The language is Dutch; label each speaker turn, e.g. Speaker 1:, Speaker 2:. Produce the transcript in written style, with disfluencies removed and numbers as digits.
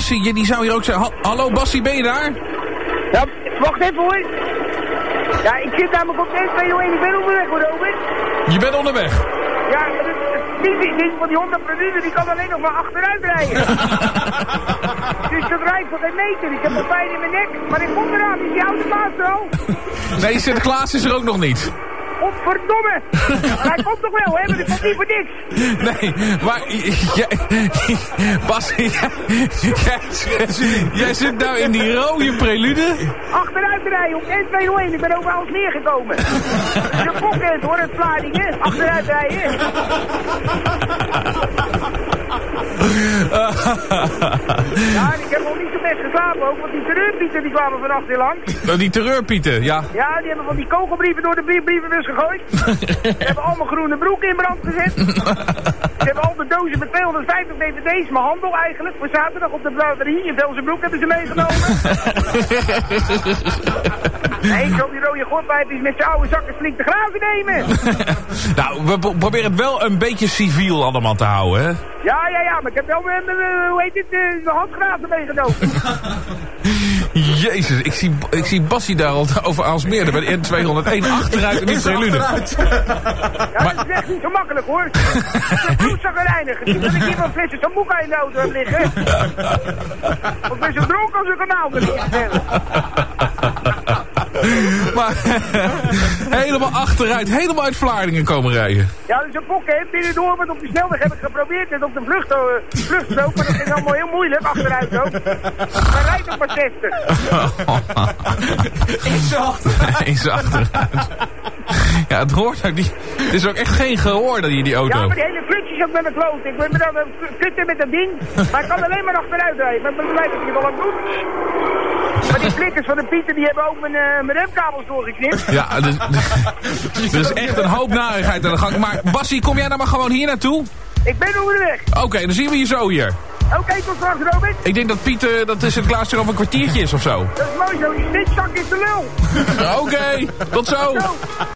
Speaker 1: Bassie, die zou hier ook zijn. Hallo Bassie, ben je daar?
Speaker 2: Ja, wacht even hoor. Ja, ik zit namelijk op N201, ik ben onderweg hoor, Robert.
Speaker 1: Je bent onderweg.
Speaker 2: Ja, die ding van die Honda Prelude, die kan alleen nog maar achteruit rijden. Dus dat rijdt voor geen meter. Ik heb al pijn in mijn nek, maar ik kom eraan. Is die automaat er al?
Speaker 1: Nee, Sinterklaas is er ook nog niet.
Speaker 2: Godverdomme! Maar hij komt toch wel, hè? Maar die komt niet voor niks.
Speaker 1: Nee, maar... Bassie, jij zit nou in die rode Prelude?
Speaker 2: Achteruit rijden op N201. Ik ben over Aalsmeer gekomen. Dat is een pocket hoor, het Vlaardingen. Achteruit rijden. Ja, ik heb nog niet zo best geslapen ook, want die terreurpieten die kwamen vannacht heel langs.
Speaker 1: Die terreurpieten, ja.
Speaker 2: Ja, die hebben van die kogelbrieven door de brievenbus gegooid. Ze hebben allemaal groene broeken in brand gezet. Ze hebben al de dozen met 250 dvd's, mijn handel eigenlijk, voor zaterdag op de braderie in Velzenbroek hebben ze meegenomen. Nee, ik zal die rode godpijpjes met zijn oude zakken flink te graven nemen.
Speaker 1: Nou, we proberen het wel een beetje civiel allemaal te houden, hè?
Speaker 2: Ja, maar ik heb wel hoe heet het, de handgraven meegenomen.
Speaker 1: Jezus, ik zie Bassie daar al over Aalsmeer, bij de N201 achteruit in die Prelude.
Speaker 2: Ja, maar dat is echt niet zo makkelijk hoor. Ik ben bloedzakkerijnig. Ik dat ik hier een flesje sambuca in de auto heb liggen. Want ik ben zo dronken als een kanaal er liggen.
Speaker 1: Maar helemaal achteruit, helemaal uit Vlaardingen komen rijden.
Speaker 2: Ja, dat is een pok, hè. Binnendoor, want op de snelweg heb ik geprobeerd. En op de vluchtstrook, maar dat ging allemaal heel moeilijk, achteruit ook. Maar rijdt ook maar 60.
Speaker 1: Eens achteruit. Ja, het hoort ook niet. Het is ook echt geen gehoor dat je die auto...
Speaker 2: Ja, maar die hele flits is ook met mijn kloot. Ik ben dan flitter met dat ding. Maar ik kan alleen maar achteruit rijden. Maar ik ben blij dat ik het al aan doe. Maar die flikkers van de Pieter, die hebben ook mijn remkabels doorgeknipt.
Speaker 1: Ja, er is echt een hoop narigheid aan de gang. Maar Bassie, kom jij nou maar gewoon hier naartoe?
Speaker 2: Ik ben onderweg.
Speaker 1: Oké, dan zien we je zo hier.
Speaker 2: Oké, tot straks, Robert.
Speaker 1: Ik denk dat Piet, dat Sinterklaas er over een kwartiertje is of zo.
Speaker 2: Dat is mooi zo, die snitzak is de lul.
Speaker 1: Oké, tot zo.